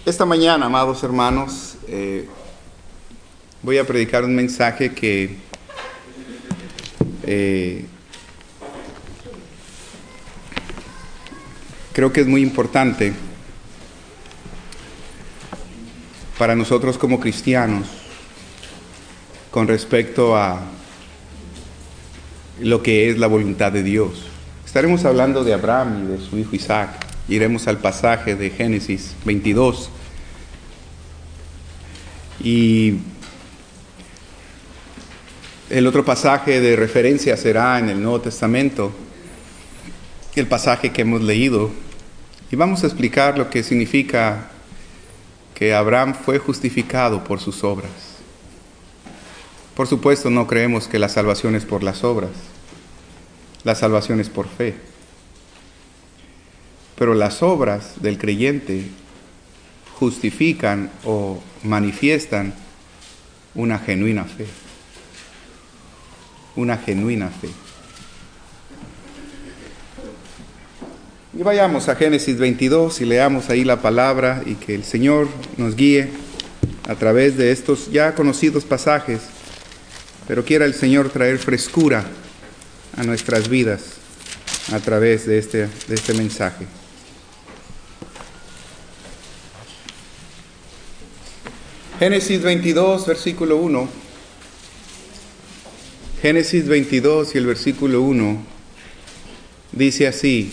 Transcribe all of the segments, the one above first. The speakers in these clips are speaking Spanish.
Esta mañana, amados hermanos, voy a predicar un mensaje que creo que es muy importante para nosotros como cristianos con respecto a lo que es la voluntad de Dios. Estaremos hablando de Abraham y de su hijo Isaac. Iremos al pasaje de Génesis 22. Y el otro pasaje de referencia será en el Nuevo Testamento, el pasaje que hemos leído. Y vamos a explicar lo que significa que Abraham fue justificado por sus obras. Por supuesto, no creemos que la salvación es por las obras. La salvación es por fe. Pero las obras del creyente justifican o manifiestan una genuina fe. Una genuina fe. Y vayamos a Génesis 22 y leamos ahí la palabra y que el Señor nos guíe a través de estos ya conocidos pasajes, pero quiera el Señor traer frescura a nuestras vidas a través de este mensaje. Génesis 22, versículo 1. Génesis 22 y el versículo 1 dice así: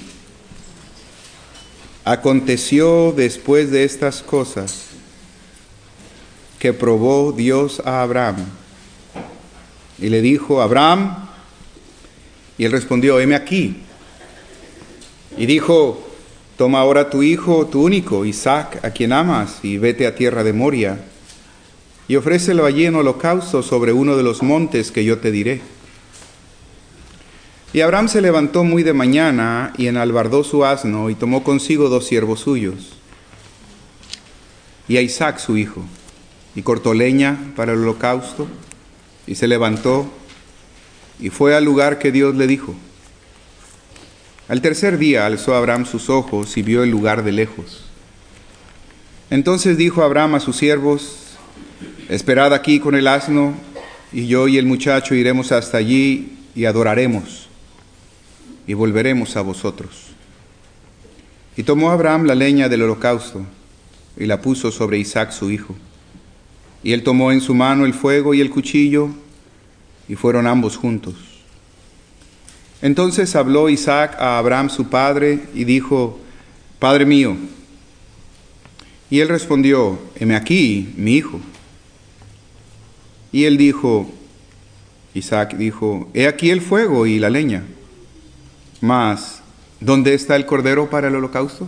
Aconteció después de estas cosas que probó Dios a Abraham y le dijo: Abraham, y él respondió: heme aquí. Y dijo: toma ahora tu hijo, tu único, Isaac, a quien amas, y vete a tierra de Moria, y ofrécelo allí en holocausto sobre uno de los montes que yo te diré. Y Abraham se levantó muy de mañana y enalbardó su asno y tomó consigo 2 siervos suyos y a Isaac su hijo, y cortó leña para el holocausto y se levantó y fue al lugar que Dios le dijo. Al tercer día alzó Abraham sus ojos y vio el lugar de lejos. Entonces dijo Abraham a sus siervos: esperad aquí con el asno, y yo y el muchacho iremos hasta allí y adoraremos, y volveremos a vosotros. Y tomó Abraham la leña del holocausto, y la puso sobre Isaac su hijo. Y él tomó en su mano el fuego y el cuchillo, y fueron ambos juntos. Entonces habló Isaac a Abraham su padre, y dijo: Padre mío. Y él respondió: heme aquí, mi hijo. Y él dijo, Isaac dijo: he aquí el fuego y la leña, mas ¿dónde está el cordero para el holocausto?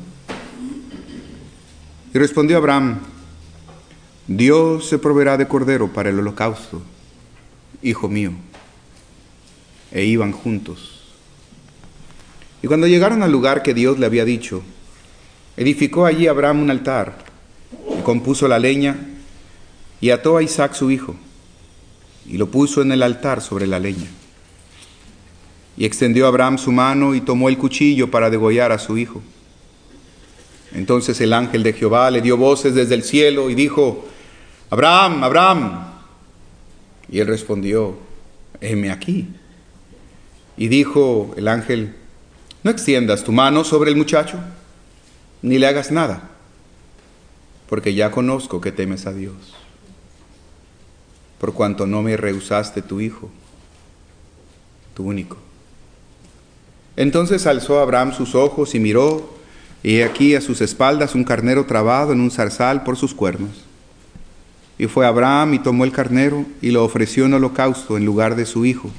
Y respondió Abraham: Dios se proveerá de cordero para el holocausto, hijo mío. E iban juntos. Y cuando llegaron al lugar que Dios le había dicho, edificó allí Abraham un altar, y compuso la leña, y ató a Isaac su hijo, y lo puso en el altar sobre la leña. Y extendió Abraham su mano y tomó el cuchillo para degollar a su hijo. Entonces el ángel de Jehová le dio voces desde el cielo y dijo: Abraham, Abraham. Y él respondió: heme aquí. Y dijo el ángel: no extiendas tu mano sobre el muchacho, ni le hagas nada, porque ya conozco que temes a Dios, por cuanto no me rehusaste tu hijo, tu único. Entonces alzó Abraham sus ojos y miró, y he aquí a sus espaldas un carnero trabado en un zarzal por sus cuernos. Y fue Abraham y tomó el carnero y lo ofreció en holocausto en lugar de su hijo.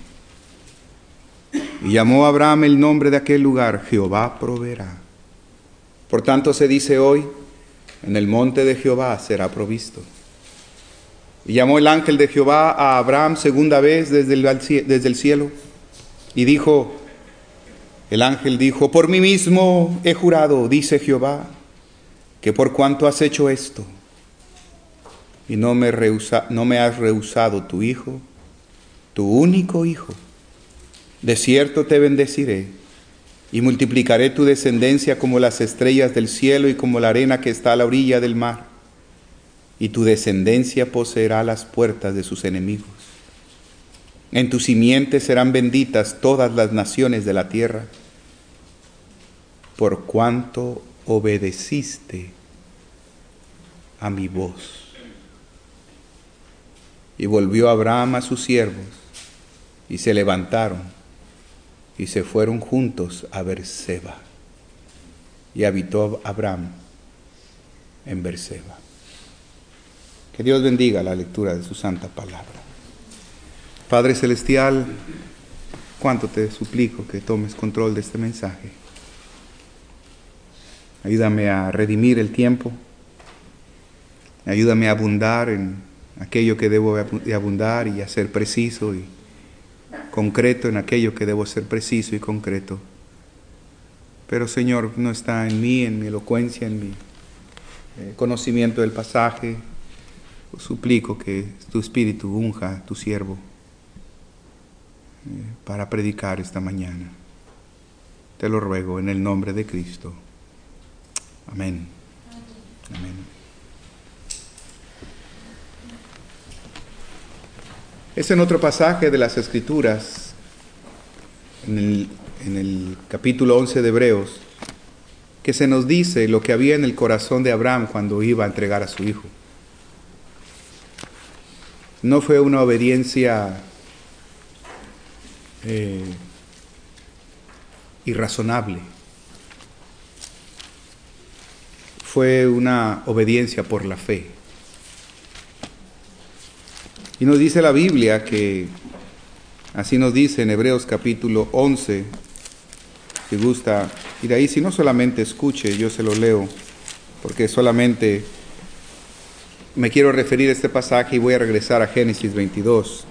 Y llamó a Abraham el nombre de aquel lugar: Jehová proveerá. Por tanto se dice hoy: en el monte de Jehová será provisto. Y llamó el ángel de Jehová a Abraham segunda vez desde el cielo, y dijo, el ángel dijo: por mí mismo he jurado, dice Jehová, que por cuanto has hecho esto, y no me has rehusado tu hijo, tu único hijo, de cierto te bendeciré, y multiplicaré tu descendencia como las estrellas del cielo y como la arena que está a la orilla del mar. y tu descendencia poseerá las puertas de sus enemigos. En tu simiente serán benditas todas las naciones de la tierra, por cuanto obedeciste a mi voz. Y volvió Abraham a sus siervos, y se levantaron, y se fueron juntos a Berseba. Y habitó Abraham en Berseba. Que Dios bendiga la lectura de su santa palabra. Padre Celestial, cuánto te suplico que tomes control de este mensaje. Ayúdame a redimir el tiempo. Ayúdame a abundar en aquello que debo de abundar y a ser preciso y concreto en aquello que debo ser preciso y concreto. Pero Señor, no está en mí, en mi elocuencia, en mi conocimiento del pasaje. Os suplico que tu Espíritu unja a tu siervo para predicar esta mañana. Te lo ruego en el nombre de Cristo. Amén. Amén. Es en otro pasaje de las Escrituras, en el capítulo 11 de Hebreos, que se nos dice lo que había en el corazón de Abraham cuando iba a entregar a su hijo. No fue una obediencia irrazonable. Fue una obediencia por la fe. Y nos dice la Biblia que, así nos dice en Hebreos capítulo 11, si gusta ir ahí, si no solamente escuche, yo se lo leo, porque solamente me quiero referir a este pasaje y voy a regresar a Génesis 22.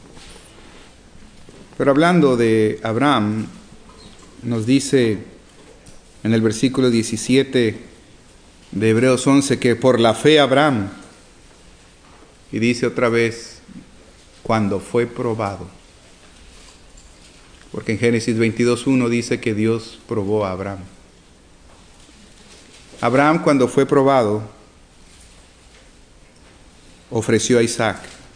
Pero hablando de Abraham, nos dice en el versículo 17 de Hebreos 11 que por la fe Abraham, y dice otra vez, cuando fue probado. Porque en Génesis 22:1 dice que Dios probó a Abraham. Abraham, cuando fue probado, ofreció a Isaac.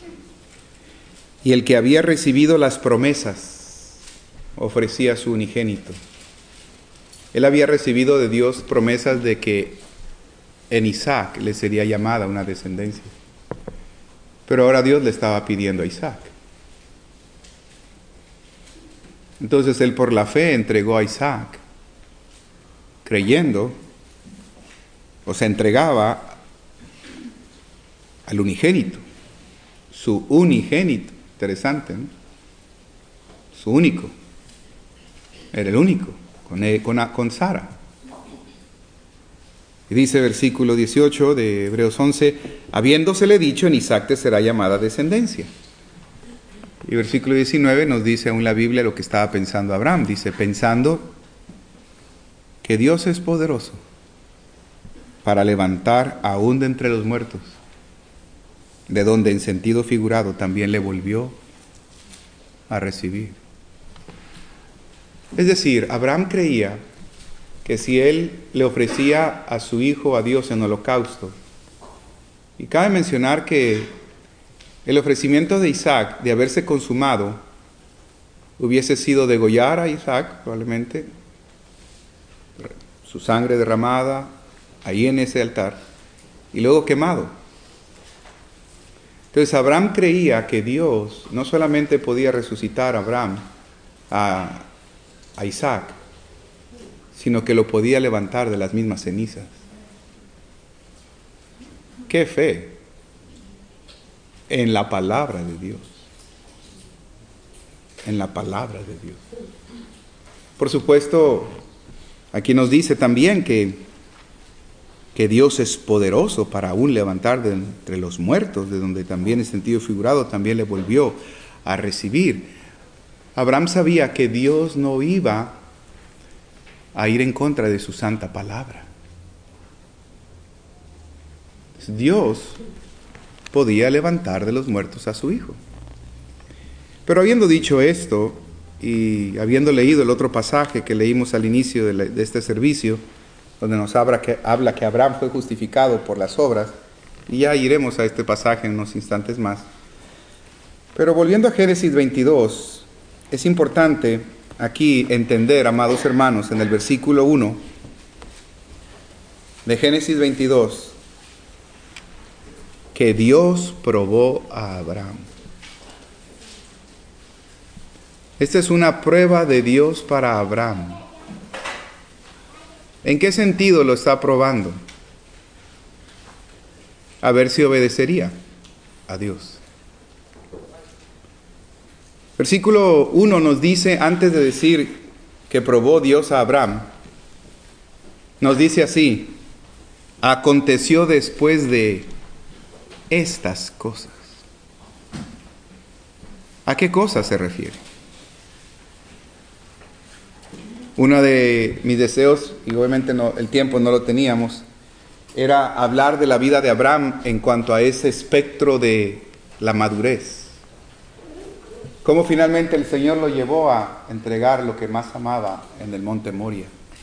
Y el que había recibido las promesas ofrecía a su unigénito. Él había recibido de Dios promesas de que en Isaac le sería llamada una descendencia. Pero ahora Dios le estaba pidiendo a Isaac. Entonces él por la fe entregó a Isaac, creyendo, o se entregaba al unigénito, su unigénito, interesante, ¿no? Su único, era el único, con Sara. Y dice versículo 18 de Hebreos 11, habiéndosele dicho, en Isaac te será llamada descendencia. Y versículo 19 nos dice aún la Biblia lo que estaba pensando Abraham. Dice, pensando que Dios es poderoso para levantar aún de entre los muertos, de donde en sentido figurado también le volvió a recibir. Es decir, Abraham creía que si él le ofrecía a su hijo a Dios en holocausto, y cabe mencionar que el ofrecimiento de Isaac, de haberse consumado, hubiese sido degollar a Isaac, probablemente, su sangre derramada ahí en ese altar, y luego quemado. Entonces Abraham creía que Dios no solamente podía resucitar a Isaac, sino que lo podía levantar de las mismas cenizas. ¡Qué fe! En la palabra de Dios. En la palabra de Dios. Por supuesto, aquí nos dice también que Dios es poderoso para aún levantar de entre los muertos, de donde también en sentido figurado también le volvió a recibir. Abraham sabía que Dios no iba a ir en contra de su santa palabra. Dios podía levantar de los muertos a su hijo. Pero habiendo dicho esto, y habiendo leído el otro pasaje que leímos al inicio de este servicio, donde nos habla que Abraham fue justificado por las obras, Y ya iremos a este pasaje en unos instantes más. Pero volviendo a Génesis 22, es importante aquí entender, amados hermanos, en el versículo 1 de Génesis 22, que Dios probó a Abraham. Esta es una prueba de Dios para Abraham. ¿En qué sentido lo está probando? A ver si obedecería a Dios. Versículo 1 nos dice, antes de decir que probó Dios a Abraham, nos dice así: aconteció después de estas cosas. ¿A qué cosas se refiere? Uno de mis deseos, y obviamente el tiempo no lo teníamos, era hablar de la vida de Abraham en cuanto a ese espectro de la madurez. Cómo finalmente el Señor lo llevó a entregar lo que más amaba en el monte Moria.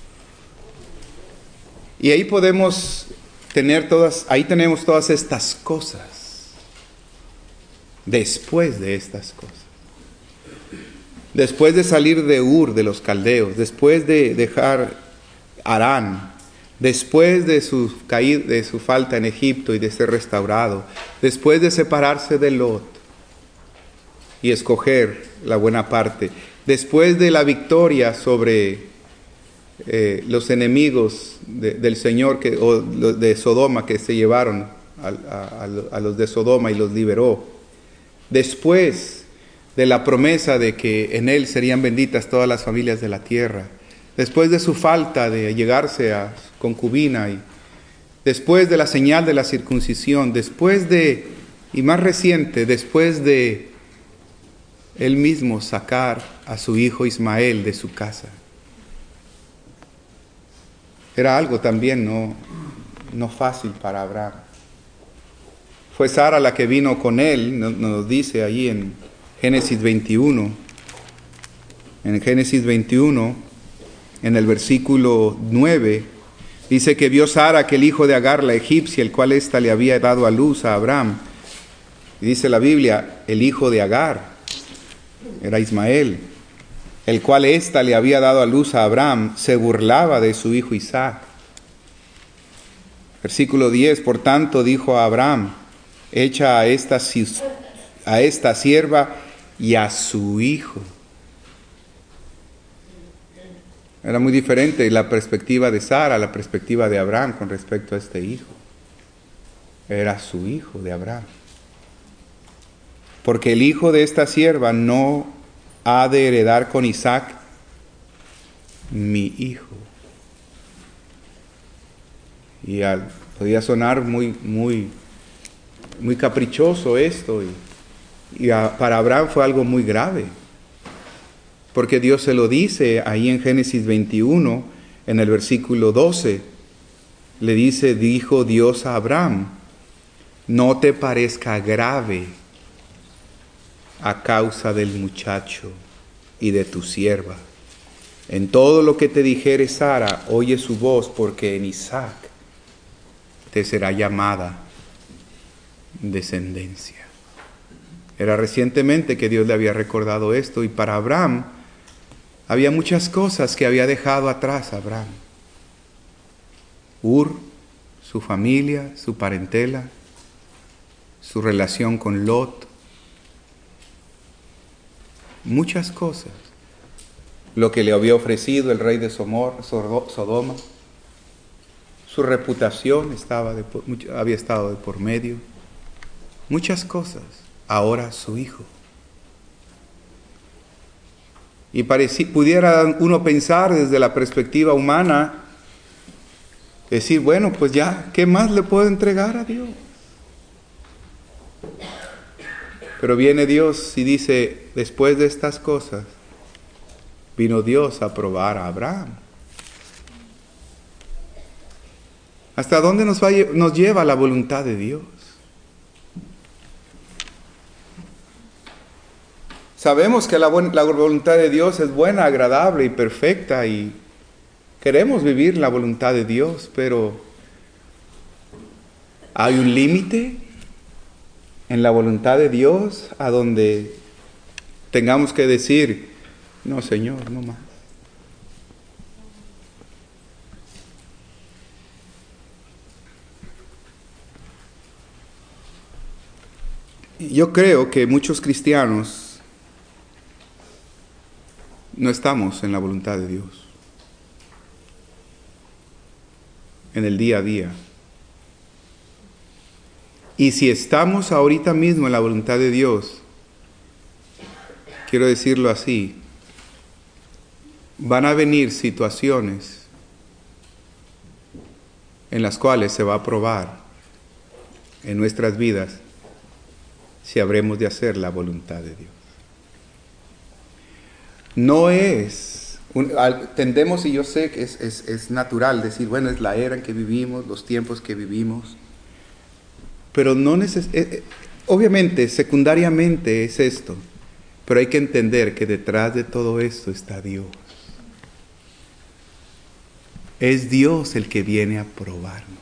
Y ahí tenemos todas estas cosas. Después de estas cosas. Después de salir de Ur de los caldeos, después de dejar Harán, después de su falta en Egipto y de ser restaurado, después de separarse de Lot y escoger la buena parte, después de la victoria sobre los enemigos del Señor de Sodoma, que se llevaron a los de Sodoma y los liberó, después de la promesa de que en él serían benditas todas las familias de la tierra, después de su falta de llegarse a su concubina, y después de la señal de la circuncisión, y más reciente, después de él mismo sacar a su hijo Ismael de su casa. Era algo también no fácil para Abraham. Fue Sara la que vino con él, nos dice ahí en Génesis 21. En Génesis 21, en el versículo 9, dice que vio Sara que el hijo de Agar, la egipcia, el cual ésta le había dado a luz a Abraham. Y dice la Biblia, el hijo de Agar era Ismael, el cual ésta le había dado a luz a Abraham, se burlaba de su hijo Isaac. Versículo 10, por tanto dijo a Abraham, echa a esta sierva y a su hijo. Era muy diferente la perspectiva de Sara, la perspectiva de Abraham con respecto a este hijo. Era su hijo de Abraham. Porque el hijo de esta sierva no ha de heredar con Isaac, mi hijo. Y podía sonar muy caprichoso esto, para Abraham fue algo muy grave, porque Dios se lo dice ahí en Génesis 21, en el versículo 12, le dice, dijo Dios a Abraham, no te parezca grave a causa del muchacho y de tu sierva. En todo lo que te dijere Sara, oye su voz, porque en Isaac te será llamada descendencia. Era recientemente que Dios le había recordado esto, y para Abraham había muchas cosas que había dejado atrás Abraham. Ur, su familia, su parentela, su relación con Lot, muchas cosas. Lo que le había ofrecido el rey de Sodoma, su reputación había estado de por medio, muchas cosas. Ahora su hijo. Y pudiera uno pensar desde la perspectiva humana, decir, bueno, pues ya, ¿qué más le puedo entregar a Dios? Pero viene Dios y dice, después de estas cosas, vino Dios a probar a Abraham. ¿Hasta dónde nos lleva la voluntad de Dios? Sabemos que la voluntad de Dios es buena, agradable y perfecta, y queremos vivir la voluntad de Dios, pero Hay un límite en la voluntad de Dios a donde tengamos que decir, no, Señor, no más. Yo creo que muchos cristianos no estamos en la voluntad de Dios, en el día a día. Y si estamos ahorita mismo en la voluntad de Dios, quiero decirlo así, van a venir situaciones en las cuales se va a probar en nuestras vidas si habremos de hacer la voluntad de Dios. No es, tendemos, y yo sé que es natural decir, bueno, es la era en que vivimos, los tiempos que vivimos, pero no obviamente, secundariamente es esto, pero hay que entender que detrás de todo esto está Dios. Es Dios el que viene a probarnos.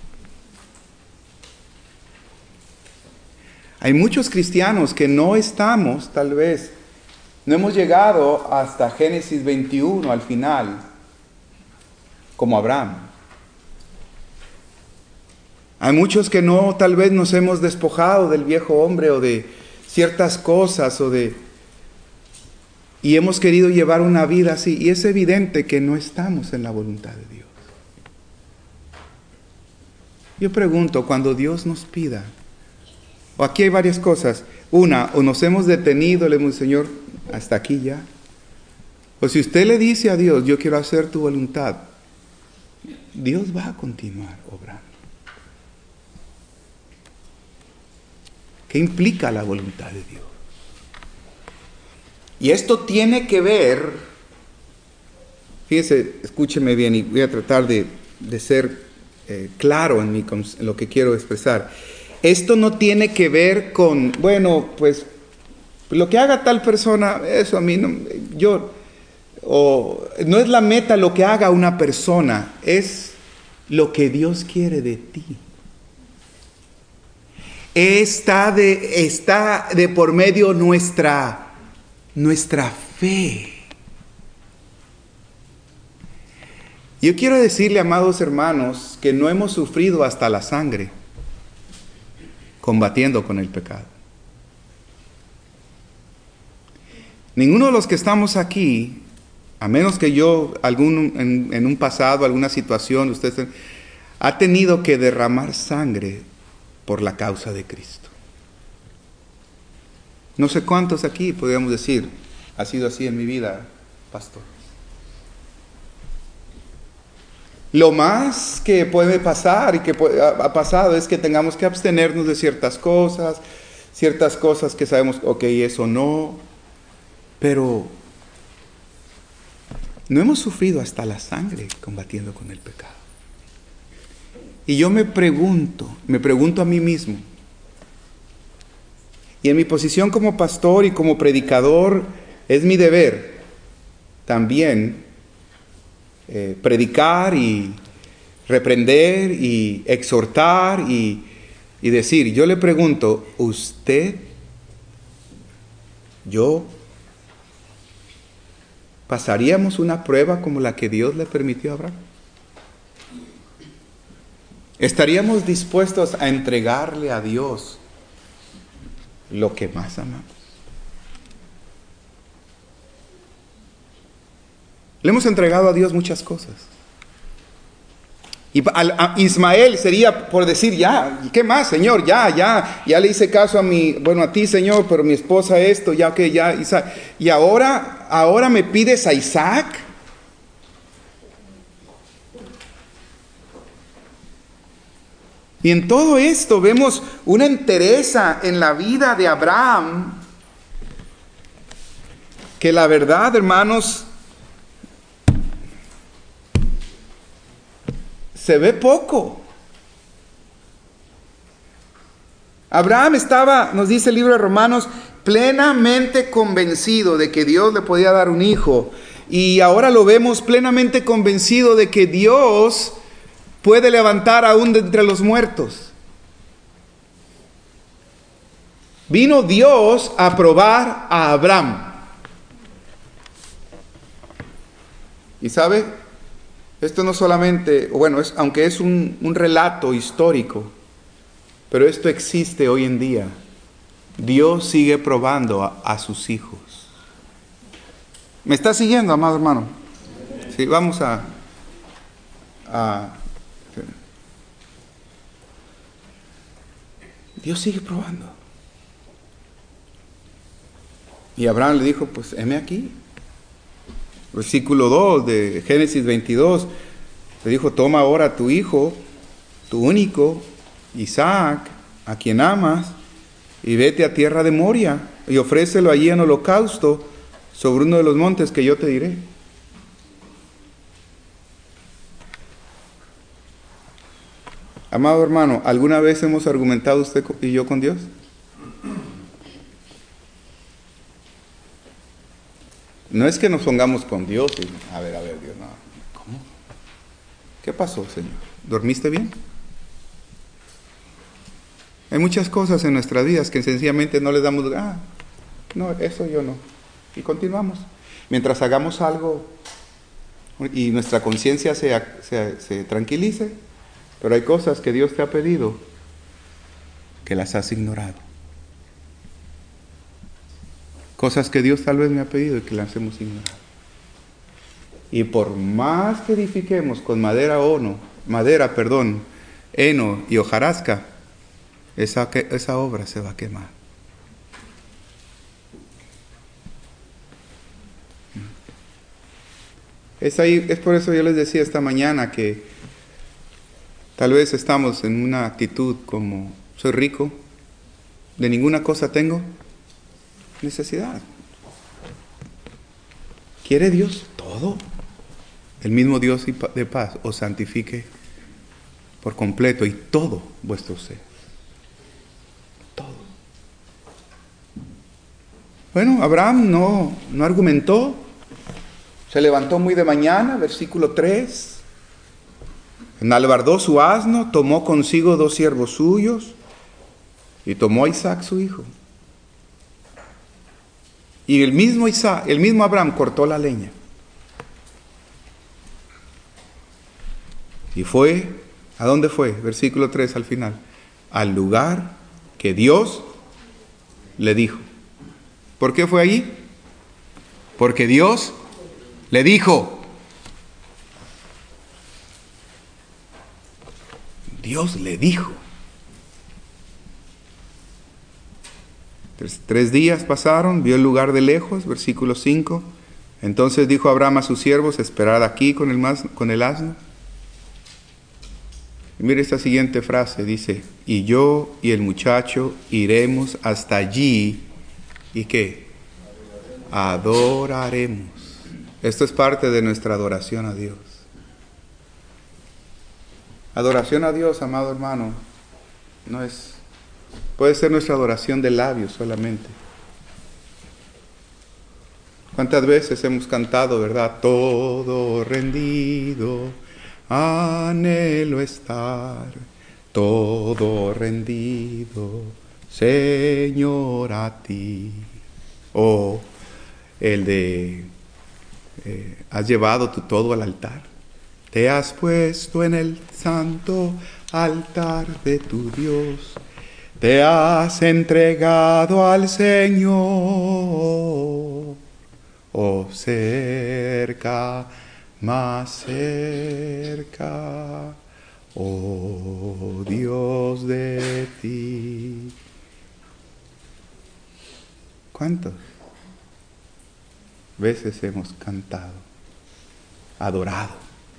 Hay muchos cristianos que no estamos, tal vez, no hemos llegado hasta Génesis 21 al final, como Abraham. Hay muchos que no, tal vez nos hemos despojado del viejo hombre o de ciertas cosas y hemos querido llevar una vida así. Y es evidente que no estamos en la voluntad de Dios. Yo pregunto, cuando Dios nos pida, o aquí hay varias cosas. Una, o nos hemos detenido, le decimos, Señor, hasta aquí ya. O si usted le dice a Dios, yo quiero hacer tu voluntad, Dios va a continuar obrando. ¿Qué implica la voluntad de Dios? Y esto tiene que ver, fíjese, escúcheme bien y voy a tratar de ser claro en lo que quiero expresar. Esto no tiene que ver con, bueno, pues lo que haga tal persona, eso a mí no, no es la meta lo que haga una persona, es lo que Dios quiere de ti. Está de por medio nuestra fe. Yo quiero decirle, amados hermanos, que no hemos sufrido hasta la sangre combatiendo con el pecado. Ninguno de los que estamos aquí, a menos que yo en un pasado, alguna situación, usted ha tenido que derramar sangre por la causa de Cristo. No sé cuántos aquí podríamos decir, ha sido así en mi vida, pastor. Lo más que puede pasar y que ha pasado es que tengamos que abstenernos de ciertas cosas que sabemos, ok, eso no, pero no hemos sufrido hasta la sangre combatiendo con el pecado. Y yo me pregunto a mí mismo, y en mi posición como pastor y como predicador, es mi deber también predicar y reprender y exhortar y decir, yo le pregunto, ¿usted, yo, pasaríamos una prueba como la que Dios le permitió a Abraham? ¿Estaríamos dispuestos a entregarle a Dios lo que más amamos? Le hemos entregado a Dios muchas cosas. Y a Ismael sería por decir, ya, ¿qué más, Señor? Ya le hice caso a ti, Señor, pero mi esposa esto, ya que ya, Isaac. Y ahora me pides a Isaac. Y en todo esto vemos una entereza en la vida de Abraham, que la verdad, hermanos, se ve poco. Abraham estaba, nos dice el libro de Romanos, plenamente convencido de que Dios le podía dar un hijo. Y ahora lo vemos plenamente convencido de que Dios puede levantar aún de entre los muertos. Vino Dios a probar a Abraham. Y sabe, esto no solamente, bueno, aunque es un relato histórico, pero esto existe hoy en día. Dios sigue probando a sus hijos. ¿Me está siguiendo, amado hermano? Sí, vamos a Dios sigue probando. Y Abraham le dijo, pues, heme aquí. Versículo 2 de Génesis 22, le dijo, toma ahora tu hijo, tu único, Isaac, a quien amas, y vete a tierra de Moria, y ofrécelo allí en holocausto sobre uno de los montes que yo te diré. Amado hermano, ¿alguna vez hemos argumentado usted y yo con Dios? No es que nos pongamos con Dios y, a ver, Dios, no. ¿Cómo? ¿Qué pasó, Señor? ¿Dormiste bien? Hay muchas cosas en nuestras vidas que sencillamente no le damos, no, eso yo no. Y continuamos. Mientras hagamos algo y nuestra conciencia se tranquilice, pero hay cosas que Dios te ha pedido que las has ignorado. Cosas que Dios tal vez me ha pedido y que las hemos ignorado. Y por más que edifiquemos con madera, heno y hojarasca, esa obra se va a quemar. Es por eso yo les decía esta mañana que tal vez estamos en una actitud como, soy rico, de ninguna cosa tengo necesidad. ¿Quiere Dios todo? El mismo Dios de paz os santifique por completo y todo vuestro ser. Todo. Bueno, Abraham no argumentó, se levantó muy de mañana, versículo 3, enalbardó su asno, tomó consigo 2 siervos suyos y tomó a Isaac su hijo. Y el mismo Abraham cortó la leña. Y fue, ¿a dónde fue? Versículo 3 al final. Al lugar que Dios le dijo. ¿Por qué fue allí? Porque Dios le dijo. Dios le dijo. 3 días pasaron, vio el lugar de lejos, versículo 5. Entonces dijo Abraham a sus siervos, esperad aquí con el asno. Y mire esta siguiente frase, dice, y yo y el muchacho iremos hasta allí, ¿y qué? Adoraremos. Esto es parte de nuestra adoración a Dios. Adoración a Dios, amado hermano, puede ser nuestra adoración de labios solamente. ¿Cuántas veces hemos cantado, verdad? Todo rendido, anhelo estar, todo rendido, Señor, a ti. O el de, has llevado tu todo al altar. Te has puesto en el santo altar de tu Dios. Te has entregado al Señor, oh cerca, más cerca, oh Dios de ti. ¿Cuántas veces hemos cantado, adorado?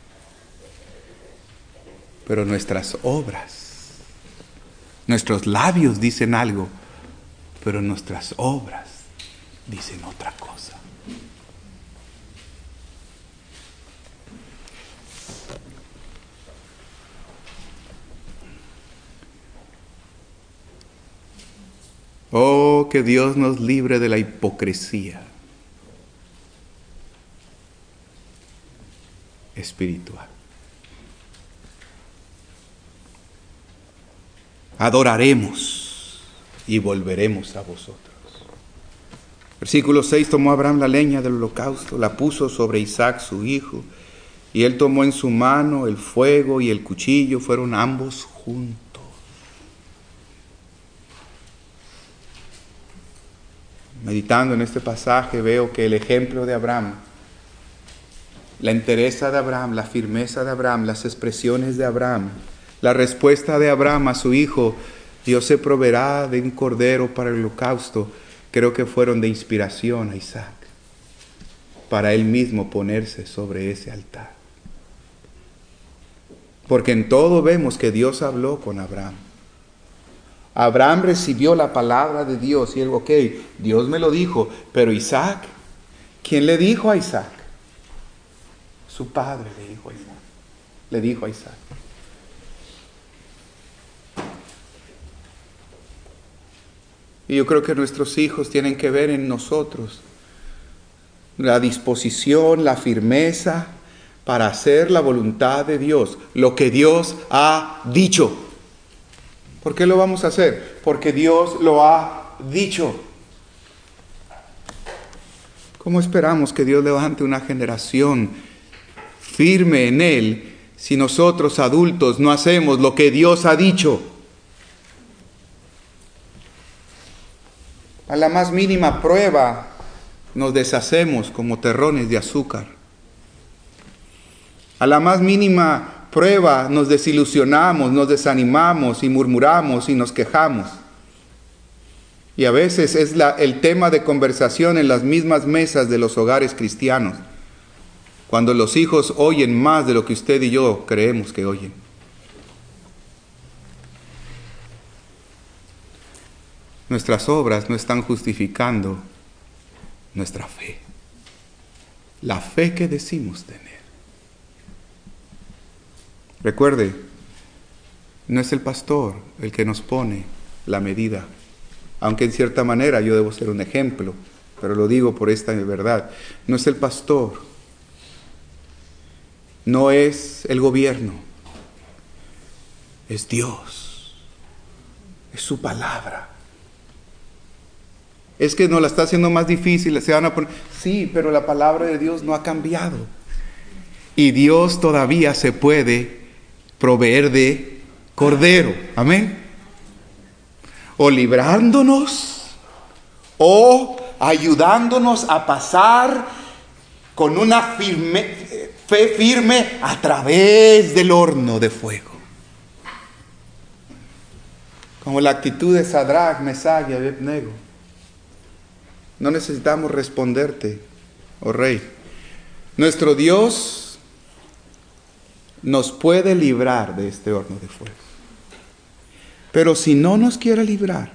Pero nuestras obras, nuestros labios dicen algo, pero nuestras obras dicen otra cosa. Oh, que Dios nos libre de la hipocresía espiritual. Adoraremos. y volveremos a vosotros. Versículo 6, tomó Abraham la leña del holocausto, la puso sobre Isaac su hijo, y él tomó en su mano el fuego y el cuchillo, fueron ambos juntos. Meditando en este pasaje veo que el ejemplo de Abraham, la entereza de Abraham, la firmeza de Abraham, las expresiones de Abraham, la respuesta de Abraham a su hijo, Dios se proveerá de un cordero para el holocausto, creo que fueron de inspiración a Isaac, para él mismo ponerse sobre ese altar. Porque en todo vemos que Dios habló con Abraham. Abraham recibió la palabra de Dios y él, ok, Dios me lo dijo, pero Isaac, ¿quién le dijo a Isaac? Su padre le dijo a Isaac. Le dijo a Isaac. Y yo creo que nuestros hijos tienen que ver en nosotros la disposición, la firmeza para hacer la voluntad de Dios, lo que Dios ha dicho. ¿Por qué lo vamos a hacer? Porque Dios lo ha dicho. ¿Cómo esperamos que Dios levante una generación firme en Él si nosotros adultos no hacemos lo que Dios ha dicho? A la más mínima prueba nos deshacemos como terrones de azúcar. A la más mínima prueba nos desilusionamos, nos desanimamos y murmuramos y nos quejamos. Y a veces es el tema de conversación en las mismas mesas de los hogares cristianos, cuando los hijos oyen más de lo que usted y yo creemos que oyen. Nuestras obras no están justificando nuestra fe, la fe que decimos tener. Recuerde, no es el pastor el que nos pone la medida, aunque en cierta manera yo debo ser un ejemplo, pero lo digo por esta verdad. No es el pastor, no es el gobierno, es Dios, es su palabra. Es que nos la está haciendo más difícil, se van a poner, sí, pero la palabra de Dios no ha cambiado. Y Dios todavía se puede proveer de cordero, amén. O librándonos, o ayudándonos a pasar con una fe firme a través del horno de fuego. Como la actitud de Sadrach, Mesach y Abednego. No necesitamos responderte, oh Rey. Nuestro Dios nos puede librar de este horno de fuego. Pero si no nos quiere librar,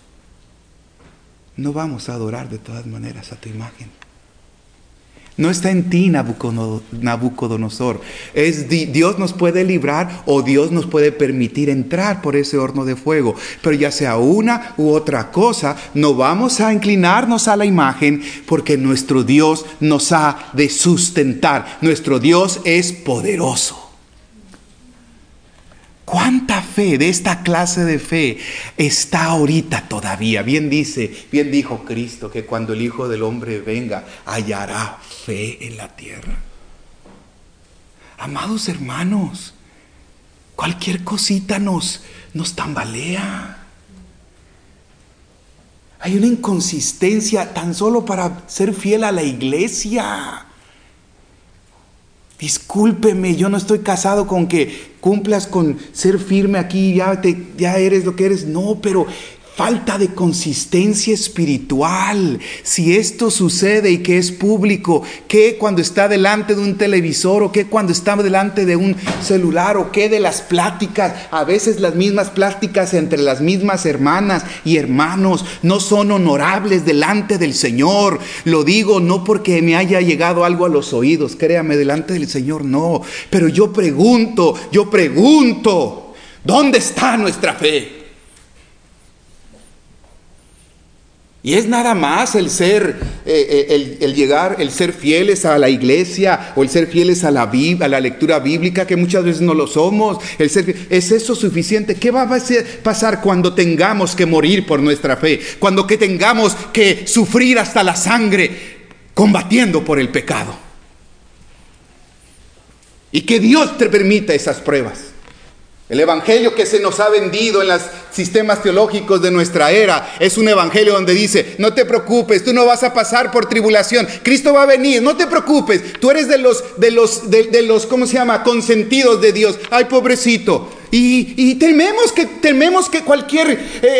no vamos a adorar de todas maneras a tu imagen. No está en ti, Nabucodonosor. Dios nos puede librar o Dios nos puede permitir entrar por ese horno de fuego. Pero ya sea una u otra cosa, no vamos a inclinarnos a la imagen porque nuestro Dios nos ha de sustentar. Nuestro Dios es poderoso. ¿Cuánta fe de esta clase de fe está ahorita todavía? Bien dijo Cristo que cuando el Hijo del Hombre venga, hallará fe en la tierra. Amados hermanos, cualquier cosita nos tambalea. Hay una inconsistencia tan solo para ser fiel a la iglesia. Discúlpeme, yo no estoy casado con que cumplas con ser firme aquí, ya eres lo que eres. No, pero falta de consistencia espiritual. Si esto sucede y que es público, ¿qué cuando está delante de un televisor o qué cuando está delante de un celular o qué de las pláticas? A veces las mismas pláticas entre las mismas hermanas y hermanos no son honorables delante del Señor. Lo digo no porque me haya llegado algo a los oídos, créame, delante del Señor no. Pero yo pregunto, ¿dónde está nuestra fe? Y es nada más el ser, el llegar, el ser fieles a la iglesia o el ser fieles a la lectura bíblica, que muchas veces no lo somos. ¿Es eso suficiente? ¿Qué va a pasar cuando tengamos que morir por nuestra fe? Cuando que tengamos que sufrir hasta la sangre combatiendo por el pecado. Y que Dios te permita esas pruebas. El evangelio que se nos ha vendido en los sistemas teológicos de nuestra era es un evangelio donde dice: no te preocupes, tú no vas a pasar por tribulación, Cristo va a venir, no te preocupes, tú eres de los ¿cómo se llama?, consentidos de Dios. Ay, pobrecito. Y tememos que cualquier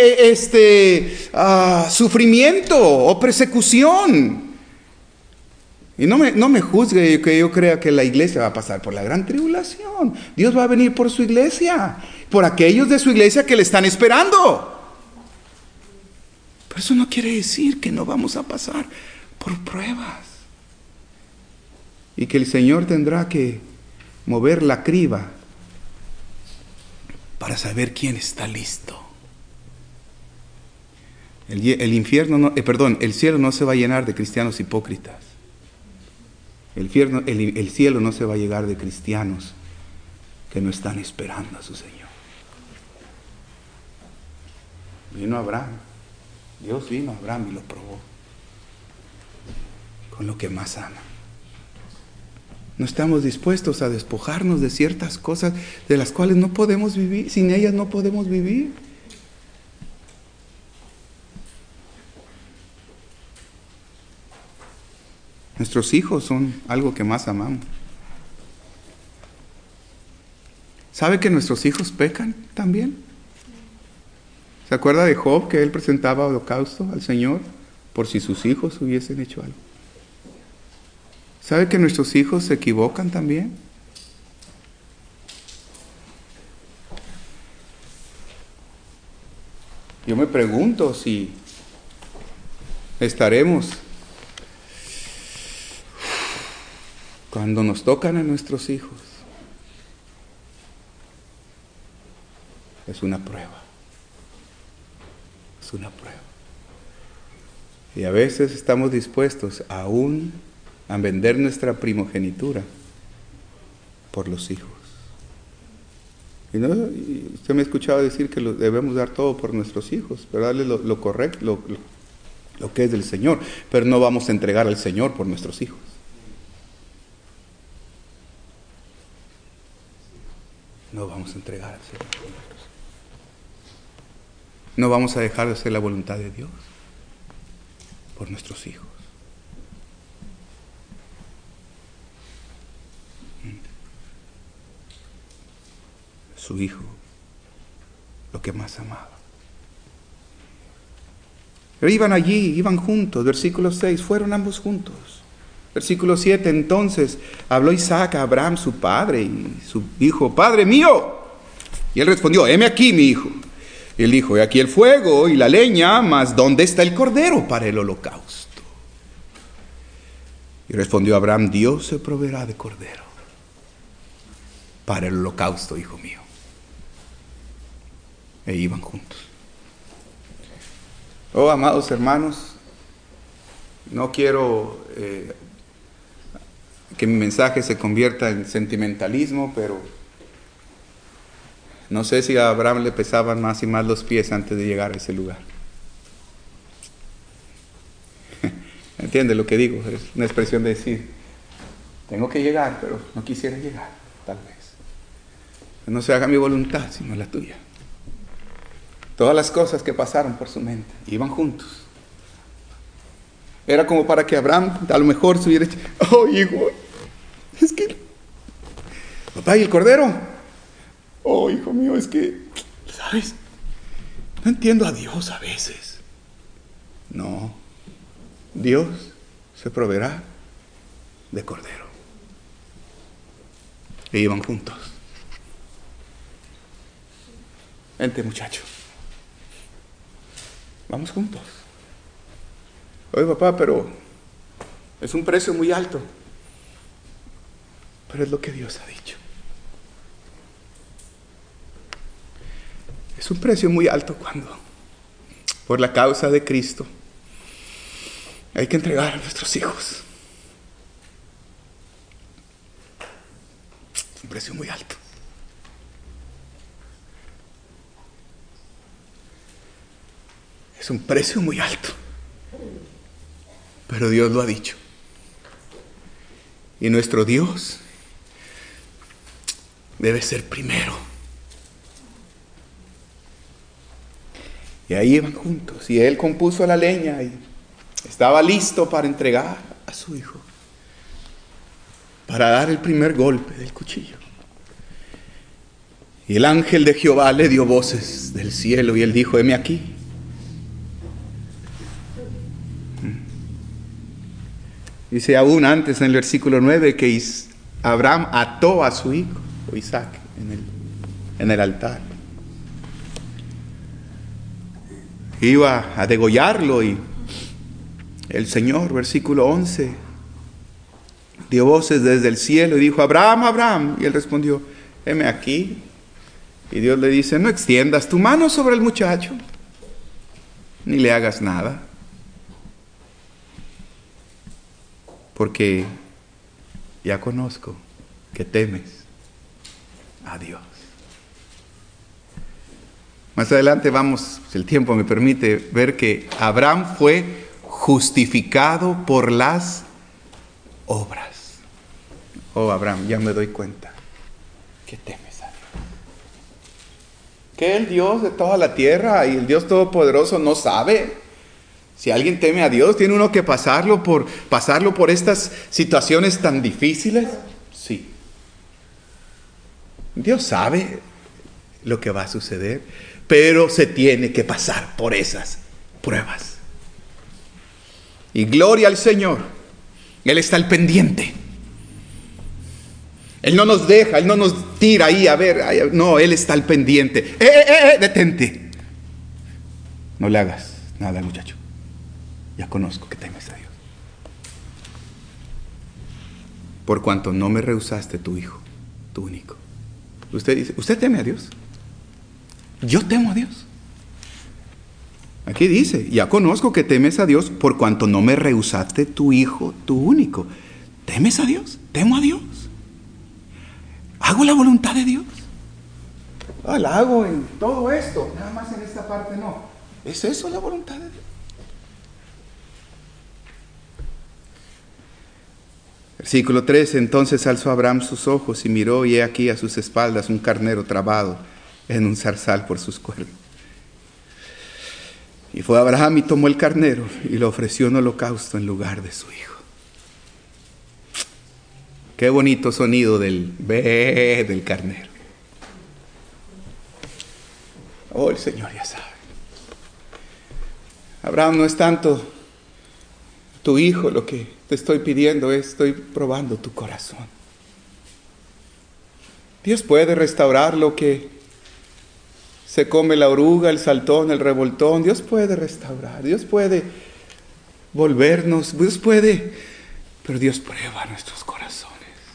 sufrimiento o persecución. Y no me juzgue que yo crea que la iglesia va a pasar por la gran tribulación. Dios va a venir por su iglesia, por aquellos de su iglesia que le están esperando. Pero eso no quiere decir que no vamos a pasar por pruebas. Y que el Señor tendrá que mover la criba para saber quién está listo. El cielo no se va a llenar de cristianos hipócritas. El cielo no se va a llenar de cristianos que no están esperando a su Señor. Vino Abraham, Dios vino a Abraham y lo probó con lo que más ama. No estamos dispuestos a despojarnos de ciertas cosas de las cuales no podemos vivir, sin ellas no podemos vivir. Nuestros hijos son algo que más amamos. ¿Sabe que nuestros hijos pecan también? ¿Se acuerda de Job, que él presentaba holocausto al Señor por si sus hijos hubiesen hecho algo? ¿Sabe que nuestros hijos se equivocan también? Yo me pregunto si estaremos, cuando nos tocan a nuestros hijos, es una prueba. Es una prueba. Y a veces estamos dispuestos aún a vender nuestra primogenitura por los hijos. Y usted me ha escuchado decir que debemos dar todo por nuestros hijos, pero darle lo correcto, lo que es del Señor, pero no vamos a entregar al Señor por nuestros hijos. No vamos a entregar al Señor por nuestros hijos. No vamos a dejar de hacer la voluntad de Dios por nuestros hijos. Su hijo, lo que más amaba. Pero iban juntos. Versículo 6, fueron ambos juntos. Versículo 7, entonces habló Isaac a Abraham, su padre, y su hijo: Padre mío. Y él respondió: heme aquí, mi hijo. Y él dijo: he aquí el fuego y la leña, mas ¿dónde está el cordero para el holocausto? Y respondió Abraham: Dios se proveerá de cordero para el holocausto, hijo mío. E iban juntos. Oh, amados hermanos, no quiero que mi mensaje se convierta en sentimentalismo, pero no sé si a Abraham le pesaban más y más los pies antes de llegar a ese lugar. ¿Entiende lo que digo? Es una expresión de decir: tengo que llegar, pero no quisiera llegar, tal vez. No se haga mi voluntad, sino la tuya. Todas las cosas que pasaron por su mente, iban juntos. Era como para que Abraham a lo mejor se hubiera dicho: oh, hijo, es que, papá, ¿y el cordero? Oh, hijo mío, es que, ¿sabes? No entiendo a Dios a veces. No, Dios se proveerá de cordero. E iban juntos. Vente, muchacho. Vamos juntos. Oye, papá, pero es un precio muy alto. Pero es lo que Dios ha dicho. Es un precio muy alto cuando, por la causa de Cristo, Hay que entregar a nuestros hijos. Es un precio muy alto. Es un precio muy alto. Pero Dios lo ha dicho. Y nuestro Dios debe ser primero. Y ahí iban juntos. Y él compuso la leña y estaba listo para entregar a su hijo. Para dar el primer golpe del cuchillo. Y el ángel de Jehová le dio voces del cielo y él dijo: heme aquí. Dice aún antes en el versículo 9 que Abraham ató a su hijo, o Isaac, en el altar. Iba a degollarlo y el Señor, versículo 11, dio voces desde el cielo y dijo: Abraham, Abraham. Y él respondió: heme aquí. Y Dios le dice: no extiendas tu mano sobre el muchacho, ni le hagas nada. Porque ya conozco que temes a Dios. Más adelante vamos, si el tiempo me permite, ver que Abraham fue justificado por las obras. Oh, Abraham, ya me doy cuenta que temes a Dios. Que el Dios de toda la tierra y el Dios todopoderoso no sabe. Si alguien teme a Dios, ¿tiene uno que pasarlo por estas situaciones tan difíciles? Sí. Dios sabe lo que va a suceder, pero se tiene que pasar por esas pruebas. Y gloria al Señor. Él está al pendiente. Él no nos deja, Él no nos tira ahí a ver. No, Él está al pendiente. Detente. No le hagas nada al muchacho. Ya conozco que temes a Dios. Por cuanto no me rehusaste tu hijo, tu único. Usted dice: ¿usted teme a Dios? Yo temo a Dios. Aquí dice: ya conozco que temes a Dios por cuanto no me rehusaste tu hijo, tu único. ¿Temes a Dios? Temo a Dios. ¿Hago la voluntad de Dios? La hago en todo esto, nada más en esta parte no. ¿Es eso la voluntad de Dios? Versículo 13, entonces alzó Abraham sus ojos y miró, y he aquí a sus espaldas un carnero trabado en un zarzal por sus cuernos. Y fue Abraham y tomó el carnero y lo ofreció en holocausto en lugar de su hijo. Qué bonito sonido del ve del carnero. Oh, el Señor ya sabe. Abraham, no es tanto tu hijo lo que te estoy pidiendo, estoy probando tu corazón. Dios puede restaurar lo que se come la oruga, el saltón, el revoltón. Dios puede restaurar, Dios puede volvernos, Dios puede, pero Dios prueba nuestros corazones.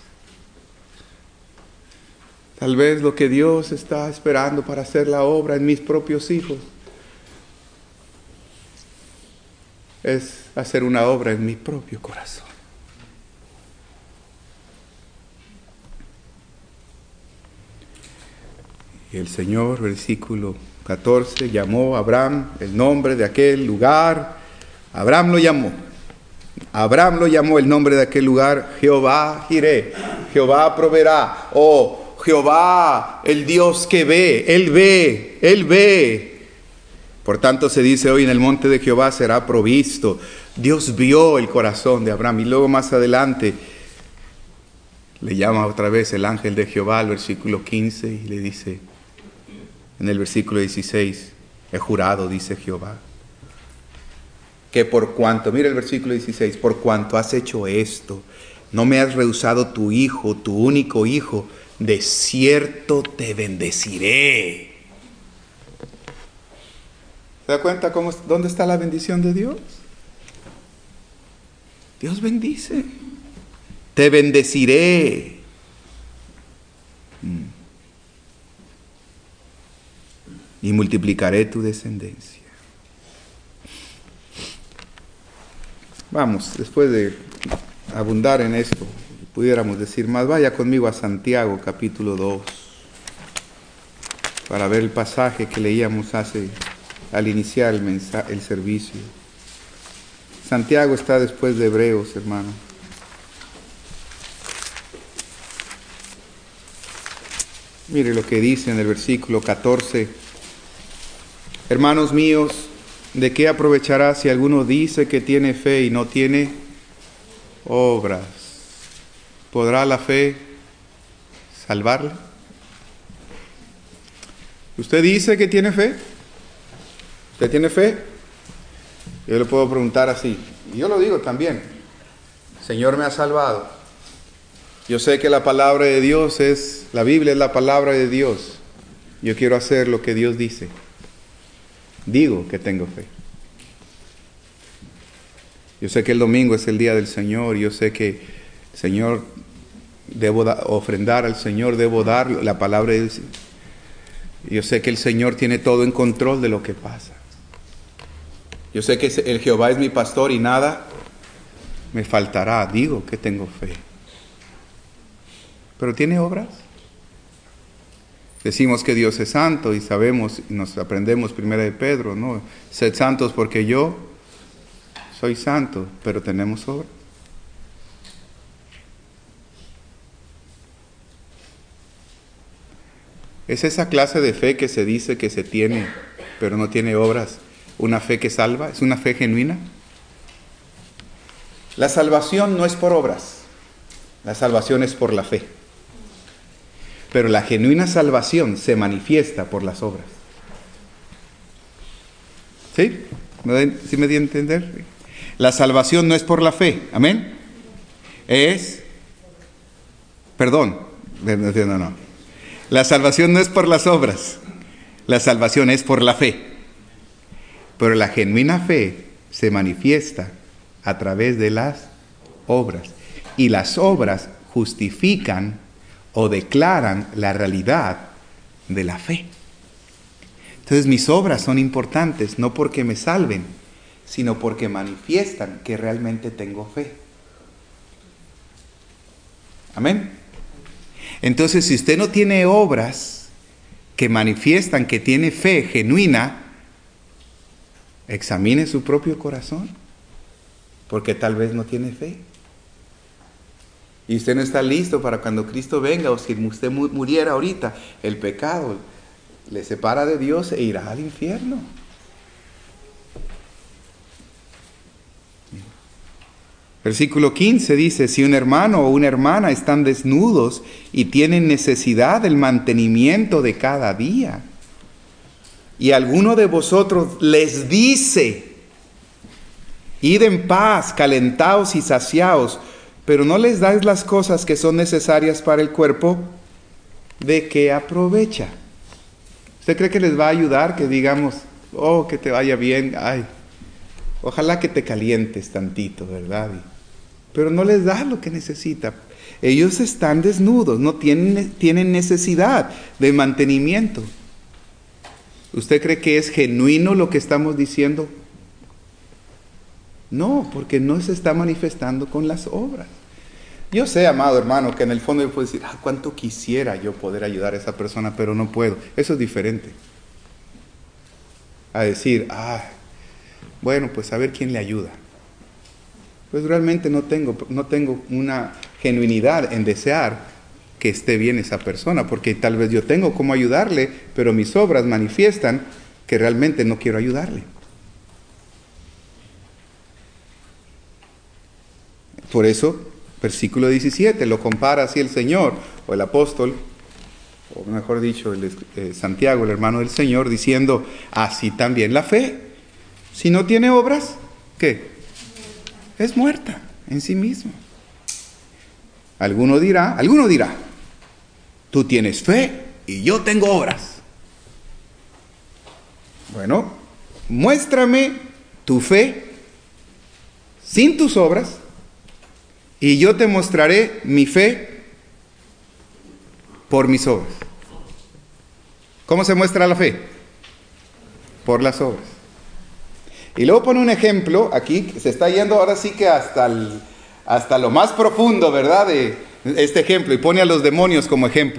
Tal vez lo que Dios está esperando para hacer la obra en mis propios hijos es hacer una obra en mi propio corazón. Y el Señor, versículo 14, llamó a Abraham el nombre de aquel lugar. Abraham lo llamó el nombre de aquel lugar Jehová Jireh. Jehová proveerá. Oh, Jehová, el Dios que ve. Él ve. Por tanto se dice hoy: en el monte de Jehová será provisto. Dios vio el corazón de Abraham. Y luego más adelante le llama otra vez el ángel de Jehová al versículo 15 y le dice en el versículo 16: he jurado, dice Jehová, que por cuanto, mira el versículo 16, por cuanto has hecho esto, no me has rehusado tu hijo, tu único hijo, de cierto te bendeciré. ¿Se da cuenta dónde está la bendición de Dios? Dios bendice. Te bendeciré. Y multiplicaré tu descendencia. Vamos, después de abundar en esto, pudiéramos decir más, vaya conmigo a Santiago capítulo 2, para ver el pasaje que leíamos al iniciar el servicio. Santiago está después de Hebreos, hermano. Mire lo que dice en el versículo 14. Hermanos míos, ¿de qué aprovechará si alguno dice que tiene fe y no tiene obras? ¿Podrá la fe salvarle? ¿Usted dice que tiene fe? ¿Usted tiene fe? Yo le puedo preguntar así, y yo lo digo también. Señor me ha salvado. Yo sé que la palabra de Dios la Biblia es la palabra de Dios. Yo quiero hacer lo que Dios dice. Digo que tengo fe. Yo sé que el domingo es el día del Señor. Yo sé que el Señor, debo ofrendar al Señor, debo dar la palabra de Dios. Yo sé que el Señor tiene todo en control de lo que pasa. Yo sé que el Jehová es mi pastor y nada me faltará. Digo que tengo fe. ¿Pero tiene obras? Decimos que Dios es santo y sabemos, y nos aprendemos primera de Pedro, ¿no? Sed santos porque yo soy santo, pero tenemos obras. ¿Es esa clase de fe que se dice que se tiene, pero no tiene obras, una fe que salva? ¿Es una fe genuina? La salvación no es por obras, la salvación es por la fe. Pero la genuina salvación se manifiesta por las obras. ¿Sí? ¿Sí me di a entender? La salvación no es por la fe, amén. No. La salvación no es por las obras, la salvación es por la fe. Pero la genuina fe se manifiesta a través de las obras. Y las obras justifican o declaran la realidad de la fe. Entonces mis obras son importantes, no porque me salven, sino porque manifiestan que realmente tengo fe. Amén. Entonces, si usted no tiene obras que manifiestan que tiene fe genuina, examine su propio corazón, porque tal vez no tiene fe. Y usted no está listo para cuando Cristo venga, o si usted muriera ahorita, el pecado le separa de Dios e irá al infierno. Versículo 15 dice, si un hermano o una hermana están desnudos y tienen necesidad del mantenimiento de cada día, y alguno de vosotros les dice, id en paz, calentaos y saciaos, pero no les dais las cosas que son necesarias para el cuerpo, ¿de qué aprovecha? ¿Usted cree que les va a ayudar que digamos, oh, que te vaya bien? Ay, ojalá que te calientes tantito, ¿verdad? Pero no les da lo que necesita. Ellos están desnudos, no tienen necesidad de mantenimiento. ¿Usted cree que es genuino lo que estamos diciendo? No, porque no se está manifestando con las obras. Yo sé, amado hermano, que en el fondo yo puedo decir, cuánto quisiera yo poder ayudar a esa persona, pero no puedo. Eso es diferente a decir, bueno, pues a ver quién le ayuda. Pues realmente no tengo una genuinidad en desear que esté bien esa persona, porque tal vez yo tengo cómo ayudarle, pero mis obras manifiestan que realmente no quiero ayudarle. Por eso, versículo 17, lo compara así el Señor, o el apóstol, o mejor dicho, Santiago, el hermano del Señor, diciendo, así también la fe, si no tiene obras, ¿qué? Es muerta en sí misma. Alguno dirá, tú tienes fe y yo tengo obras. Bueno, muéstrame tu fe sin tus obras y yo te mostraré mi fe por mis obras. ¿Cómo se muestra la fe? Por las obras. Y luego pone un ejemplo, aquí se está yendo ahora sí que hasta lo más profundo, ¿verdad? De este ejemplo, y pone a los demonios como ejemplo.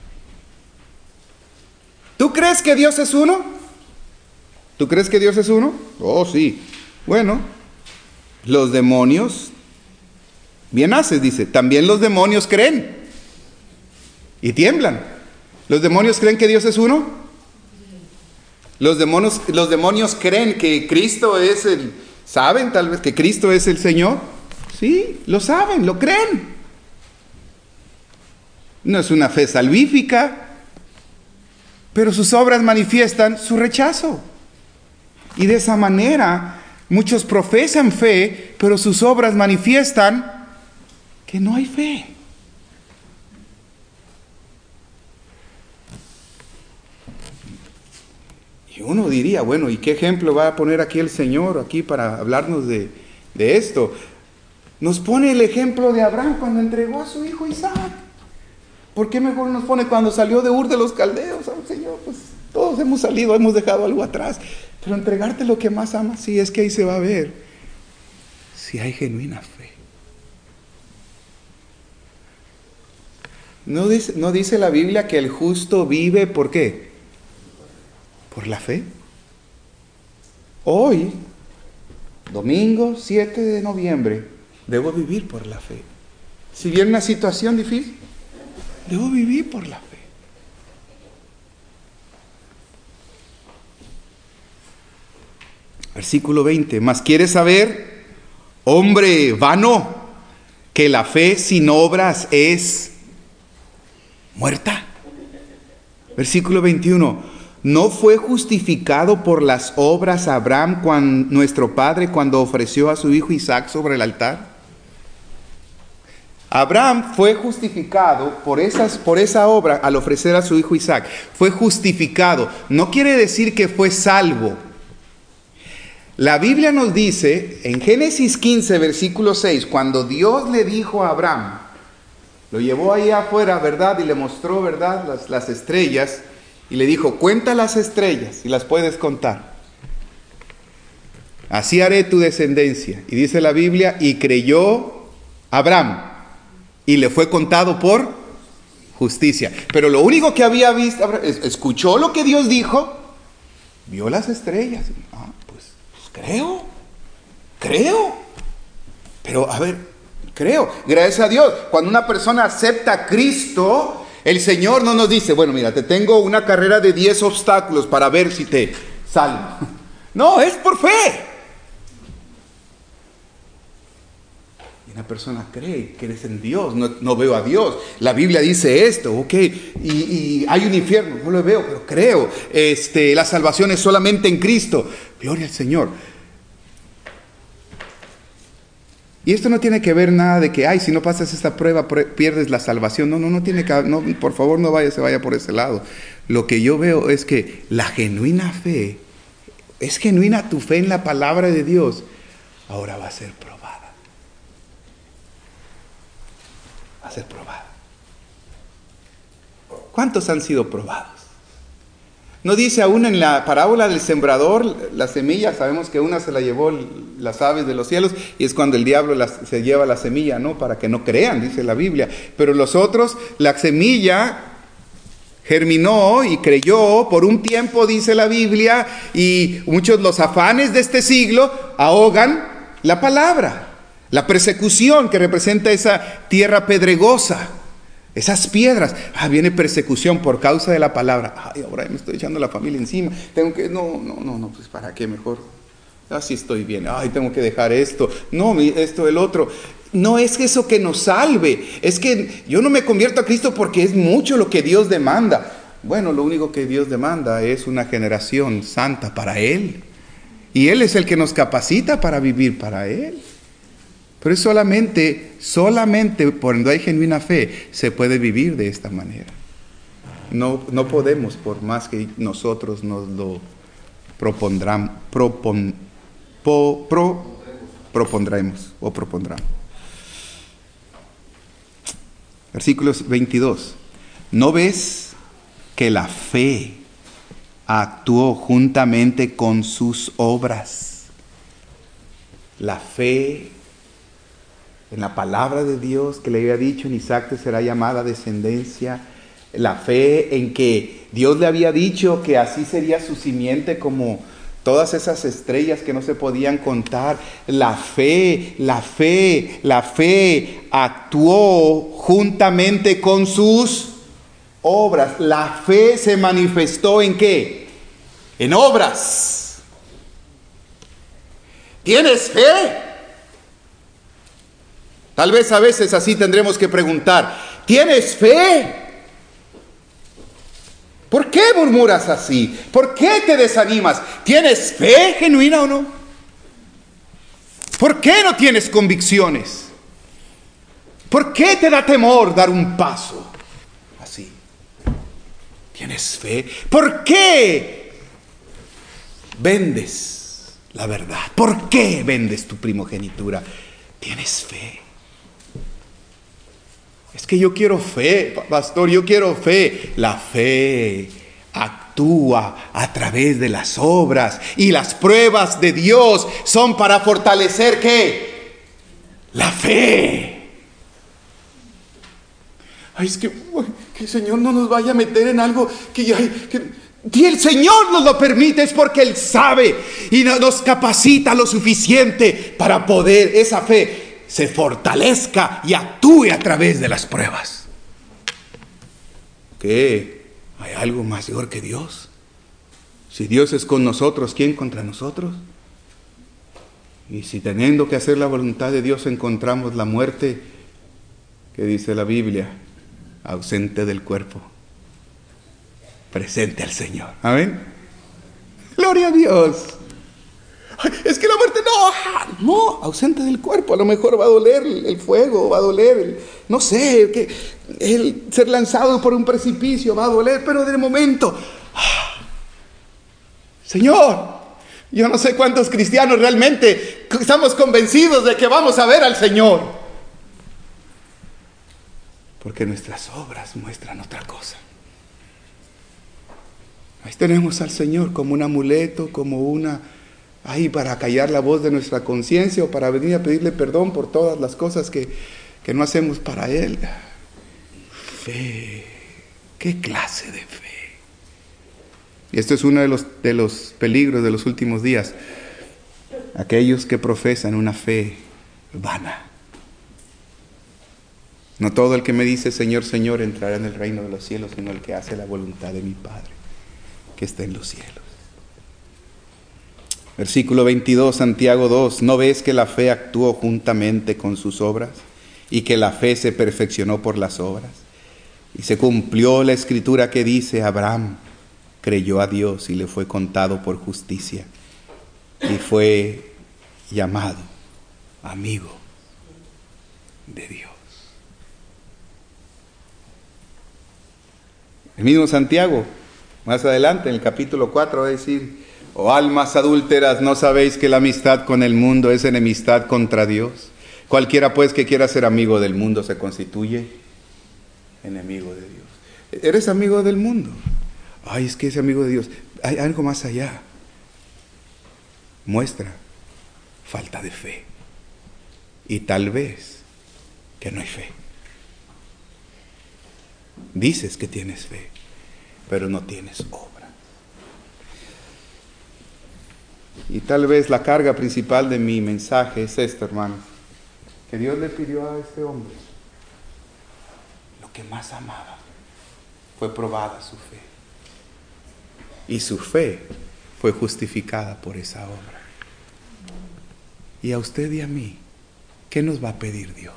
¿Tú crees que Dios es uno? ¿Tú crees que Dios es uno? Oh, sí. Bueno, los demonios, bien haces, dice, también los demonios creen y tiemblan. ¿Los demonios creen que Dios es uno? Los demonios creen que Cristo es ¿saben tal vez que Cristo es el Señor? Sí, lo saben, lo creen. No es una fe salvífica, pero sus obras manifiestan su rechazo. Y de esa manera, muchos profesan fe, pero sus obras manifiestan que no hay fe. Y uno diría, bueno, ¿y qué ejemplo va a poner aquí el Señor aquí para hablarnos de esto? Nos pone el ejemplo de Abraham cuando entregó a su hijo Isaac. ¿Por qué mejor nos pone cuando salió de Ur de los Caldeos? Oh, Señor, pues todos hemos salido, hemos dejado algo atrás. Pero entregarte lo que más amas, sí, es que ahí se va a ver si hay genuina fe. ¿No dice la Biblia que el justo vive por qué? Por la fe. Hoy, domingo 7 de noviembre, debo vivir por la fe. Si viene una situación difícil, debo vivir por la fe. Versículo 20. Mas quieres saber, hombre vano, que la fe sin obras es muerta. Versículo 21. ¿No fue justificado por las obras Abraham, nuestro padre, cuando ofreció a su hijo Isaac sobre el altar? Abraham fue justificado por esa obra al ofrecer a su hijo Isaac. Fue justificado. No quiere decir que fue salvo. La Biblia nos dice en Génesis 15, versículo 6, cuando Dios le dijo a Abraham, lo llevó ahí afuera, ¿verdad? Y le mostró, ¿verdad? Las estrellas. Y le dijo, cuenta las estrellas y las puedes contar. Así haré tu descendencia. Y dice la Biblia, y creyó Abraham. Y le fue contado por justicia. Pero lo único que había visto, escuchó lo que Dios dijo, vio las estrellas. Ah, pues creo. Pero a ver, creo. Gracias a Dios, cuando una persona acepta a Cristo, el Señor no nos dice, bueno, mira, te tengo una carrera de 10 obstáculos para ver si te salvo. No, es por fe. Y una persona cree que eres en Dios, no veo a Dios. La Biblia dice esto, ok, y hay un infierno, no lo veo, pero creo. La salvación es solamente en Cristo. Gloria al Señor. Y esto no tiene que ver nada de que, si no pasas esta prueba, pierdes la salvación. No tiene que, por favor, se vaya por ese lado. Lo que yo veo es que la genuina fe, es genuina tu fe en la palabra de Dios, ahora va a ser probada. Va a ser probada. ¿Cuántos han sido probados? ¿No dice aún en la parábola del sembrador, la semilla, sabemos que una se la llevó las aves de los cielos, y es cuando el diablo se lleva la semilla, ¿no? Para que no crean, dice la Biblia. Pero los otros, la semilla germinó y creyó por un tiempo, dice la Biblia, y muchos los afanes de este siglo ahogan la palabra. La persecución que representa esa tierra pedregosa. Esas piedras, viene persecución por causa de la palabra. Ahora me estoy echando la familia encima. Tengo que, pues ¿para qué? Mejor, así estoy bien. Tengo que dejar esto. No, esto, el otro. No es eso que nos salve. Es que yo no me convierto a Cristo porque es mucho lo que Dios demanda. Bueno, lo único que Dios demanda es una generación santa para Él. Y Él es el que nos capacita para vivir para Él. Pero es solamente por donde hay genuina fe se puede vivir de esta manera. No podemos, por más que nosotros nos lo propondremos. Versículos 22. ¿No ves que la fe actuó juntamente con sus obras La fe en la palabra de Dios que le había dicho, en Isaac te será llamada descendencia. La fe en que Dios le había dicho que así sería su simiente como todas esas estrellas que no se podían contar. La fe actuó juntamente con sus obras. La fe se manifestó ¿en qué? En obras. ¿Tienes fe? Tal vez a veces así tendremos que preguntar, ¿tienes fe? ¿Por qué murmuras así? ¿Por qué te desanimas? ¿Tienes fe genuina o no? ¿Por qué no tienes convicciones? ¿Por qué te da temor dar un paso así? ¿Tienes fe? ¿Por qué vendes la verdad? ¿Por qué vendes tu primogenitura? ¿Tienes fe? Es que yo quiero fe, pastor, yo quiero fe. La fe actúa a través de las obras y las pruebas de Dios son para fortalecer ¿qué? La fe. Ay, es que el Señor no nos vaya a meter en algo que y el Señor nos lo permite, es porque Él sabe y nos capacita lo suficiente para poder esa fe se fortalezca y actúe a través de las pruebas. ¿Qué? ¿Hay algo mayor que Dios? Si Dios es con nosotros, ¿quién contra nosotros? Y si teniendo que hacer la voluntad de Dios encontramos la muerte, ¿qué dice la Biblia? Ausente del cuerpo, presente al Señor. Amén. Gloria a Dios. Es que la muerte no, ausente del cuerpo. A lo mejor va a doler el fuego, va a doler no sé, el ser lanzado por un precipicio va a doler, pero de momento, Señor, yo no sé cuántos cristianos realmente estamos convencidos de que vamos a ver al Señor, porque nuestras obras muestran otra cosa. Ahí tenemos al Señor como un amuleto, como ahí para callar la voz de nuestra conciencia o para venir a pedirle perdón por todas las cosas que no hacemos para Él. Fe, ¿qué clase de fe? Y esto es uno de los peligros de los últimos días. Aquellos que profesan una fe vana. No todo el que me dice Señor, Señor entrará en el reino de los cielos, sino el que hace la voluntad de mi Padre que está en los cielos. Versículo 22, Santiago 2. ¿No ves que la fe actuó juntamente con sus obras y que la fe se perfeccionó por las obras? Y se cumplió la escritura que dice, Abraham creyó a Dios y le fue contado por justicia y fue llamado amigo de Dios. El mismo Santiago, más adelante en el capítulo 4 va a decir, oh almas adúlteras, ¿no sabéis que la amistad con el mundo es enemistad contra Dios? Cualquiera pues que quiera ser amigo del mundo se constituye enemigo de Dios. ¿Eres amigo del mundo? Ay, es que es amigo de Dios. Hay algo más allá. Muestra falta de fe. Y tal vez que no hay fe. Dices que tienes fe, pero no tienes obra. Y tal vez la carga principal de mi mensaje es esto, hermanos, que Dios le pidió a este hombre lo que más amaba, fue probada su fe. Y su fe fue justificada por esa obra. Y a usted y a mí, ¿qué nos va a pedir Dios?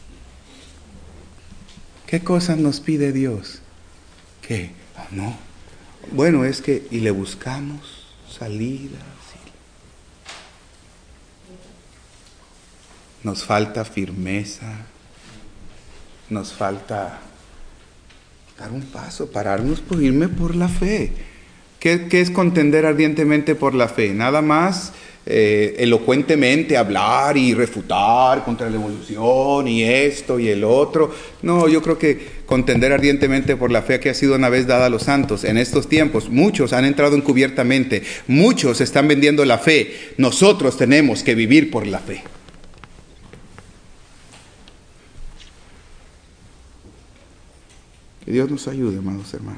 ¿Qué cosas nos pide Dios? ¿Qué? No. Bueno, es que, y le buscamos salidas. Nos falta firmeza. Nos falta dar un paso, pararnos por irme por la fe. ¿Qué es contender ardientemente por la fe? Nada más elocuentemente hablar y refutar contra la evolución y esto y el otro. No, yo creo que contender ardientemente por la fe que ha sido una vez dada a los santos. En estos tiempos, muchos han entrado encubiertamente, muchos están vendiendo la fe. Nosotros tenemos que vivir por la fe. Que Dios nos ayude, amados hermanos.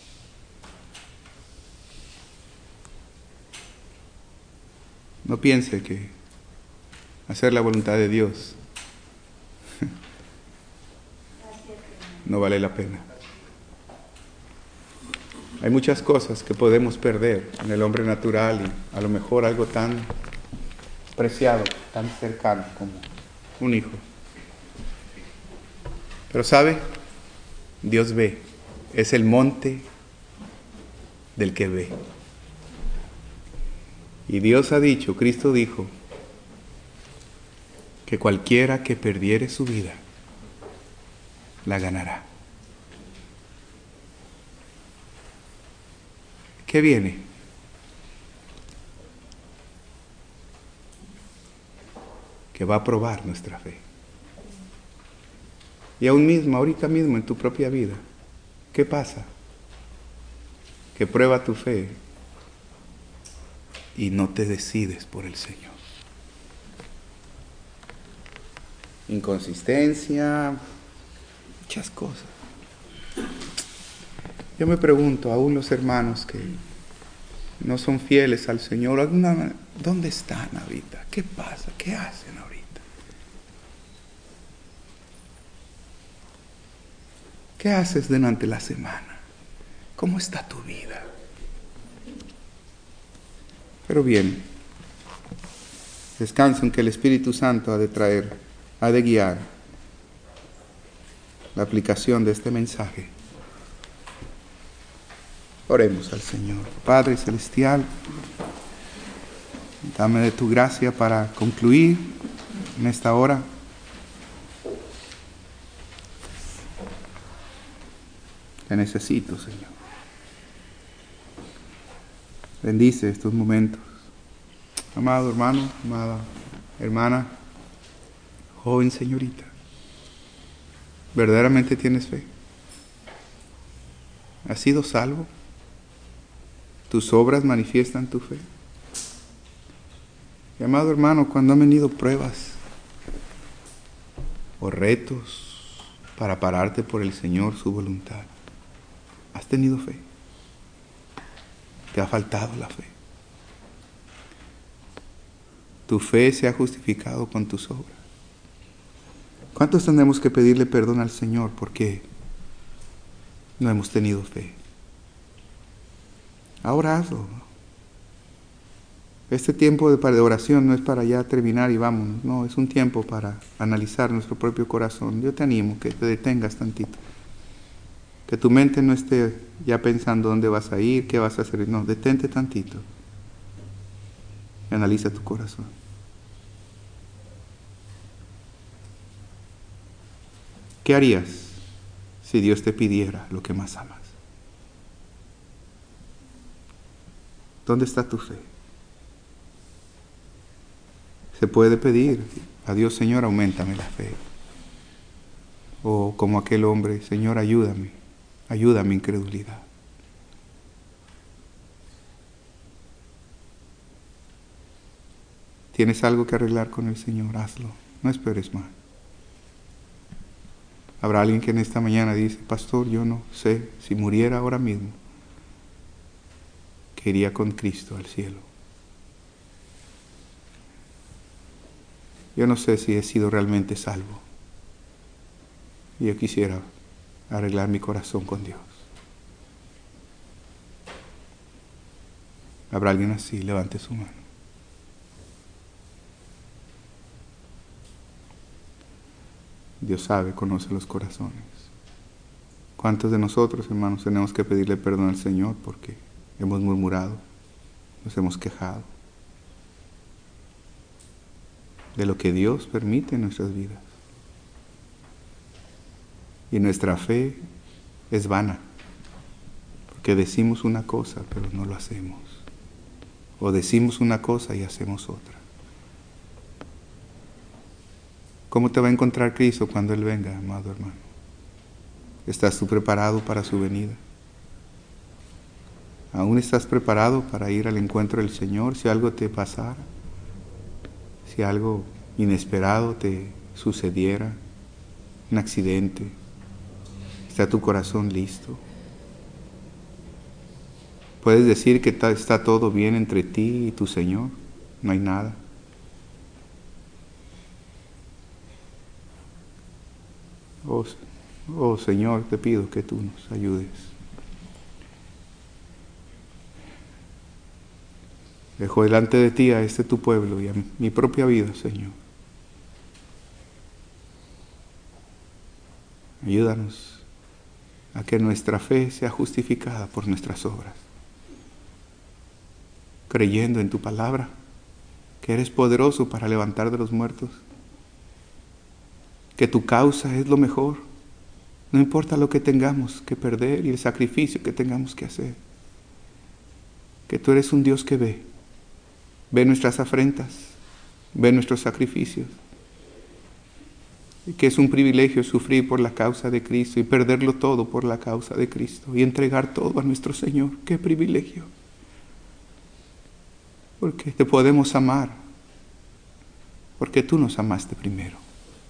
No piense que hacer la voluntad de Dios no vale la pena. Hay muchas cosas que podemos perder en el hombre natural y a lo mejor algo tan preciado, tan cercano como un hijo. Pero ¿sabe? Dios ve. Es el monte del que ve. Y Dios ha dicho, Cristo dijo, que cualquiera que perdiere su vida, la ganará. ¿Qué viene? Que va a probar nuestra fe. Y aún mismo, ahorita mismo en tu propia vida, ¿qué pasa? Que prueba tu fe y no te decides por el Señor. Inconsistencia, muchas cosas. Yo me pregunto, aún los hermanos que no son fieles al Señor, ¿dónde están ahorita? ¿Qué pasa? ¿Qué hacen ahorita? ¿Qué haces durante la semana? ¿Cómo está tu vida? Pero bien, descanso en que el Espíritu Santo ha de guiar la aplicación de este mensaje. Oremos al Señor. Padre Celestial, dame de tu gracia para concluir en esta hora. Te necesito, Señor. Bendice estos momentos. Amado hermano, amada hermana, joven señorita, ¿verdaderamente tienes fe? ¿Has sido salvo? ¿Tus obras manifiestan tu fe? Y amado hermano, cuando han venido pruebas o retos para pararte por el Señor, su voluntad, ¿has tenido fe? ¿Te ha faltado la fe? ¿Tu fe se ha justificado con tus obras? ¿Cuántos tenemos que pedirle perdón al Señor porque no hemos tenido fe? Ahora hazlo. Este tiempo de oración no es para ya terminar y vámonos. No, es un tiempo para analizar nuestro propio corazón. Yo te animo que te detengas tantito. Que tu mente no esté ya pensando dónde vas a ir, qué vas a hacer. No, detente tantito. Y analiza tu corazón. ¿Qué harías si Dios te pidiera lo que más amas? ¿Dónde está tu fe? Se puede pedir a Dios, Señor, auméntame la fe. O como aquel hombre, Señor, ayúdame a mi incredulidad. ¿Tienes algo que arreglar con el Señor? Hazlo. No esperes más. Habrá alguien que en esta mañana dice, pastor, yo no sé si muriera ahora mismo, que iría con Cristo al cielo. Yo no sé si he sido realmente salvo. Y yo quisiera arreglar mi corazón con Dios. ¿Habrá alguien así? Levante su mano. Dios sabe, conoce los corazones. ¿Cuántos de nosotros, hermanos, tenemos que pedirle perdón al Señor porque hemos murmurado, nos hemos quejado de lo que Dios permite en nuestras vidas? Y nuestra fe es vana, porque decimos una cosa, pero no lo hacemos. O decimos una cosa y hacemos otra. ¿Cómo te va a encontrar Cristo cuando Él venga, amado hermano? ¿Estás tú preparado para su venida? ¿Aún estás preparado para ir al encuentro del Señor si algo te pasara? Si algo inesperado te sucediera, un accidente, ¿está tu corazón listo? ¿Puedes decir que está todo bien entre ti y tu Señor? No hay nada. Oh Señor, te pido que tú nos ayudes. Dejo delante de ti a este tu pueblo y a mi propia vida, Señor. Ayúdanos a que nuestra fe sea justificada por nuestras obras, creyendo en tu palabra, que eres poderoso para levantar de los muertos, que tu causa es lo mejor, no importa lo que tengamos que perder y el sacrificio que tengamos que hacer, que tú eres un Dios que ve nuestras afrentas, ve nuestros sacrificios, y que es un privilegio sufrir por la causa de Cristo y perderlo todo por la causa de Cristo y entregar todo a nuestro Señor. ¡Qué privilegio! Porque te podemos amar, porque tú nos amaste primero,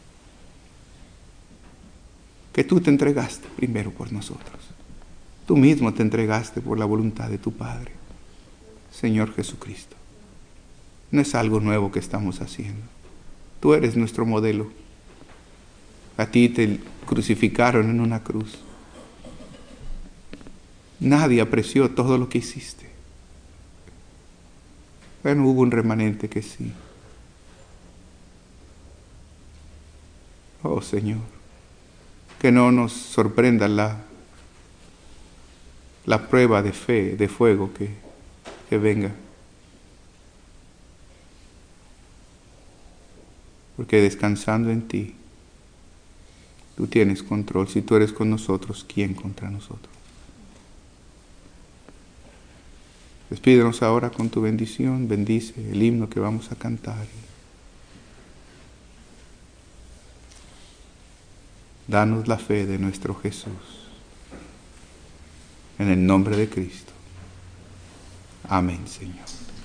que tú te entregaste primero por nosotros, tú mismo te entregaste por la voluntad de tu Padre, Señor Jesucristo. No es algo nuevo que estamos haciendo, tú eres nuestro modelo. A ti te crucificaron en una cruz. Nadie apreció todo lo que hiciste. Bueno, hubo un remanente que sí. Oh Señor, que no nos sorprenda la prueba de fe, de fuego que venga. Porque descansando en ti, tú tienes control. Si tú eres con nosotros, ¿quién contra nosotros? Despídenos ahora con tu bendición. Bendice el himno que vamos a cantar. Danos la fe de nuestro Jesús. En el nombre de Cristo. Amén, Señor.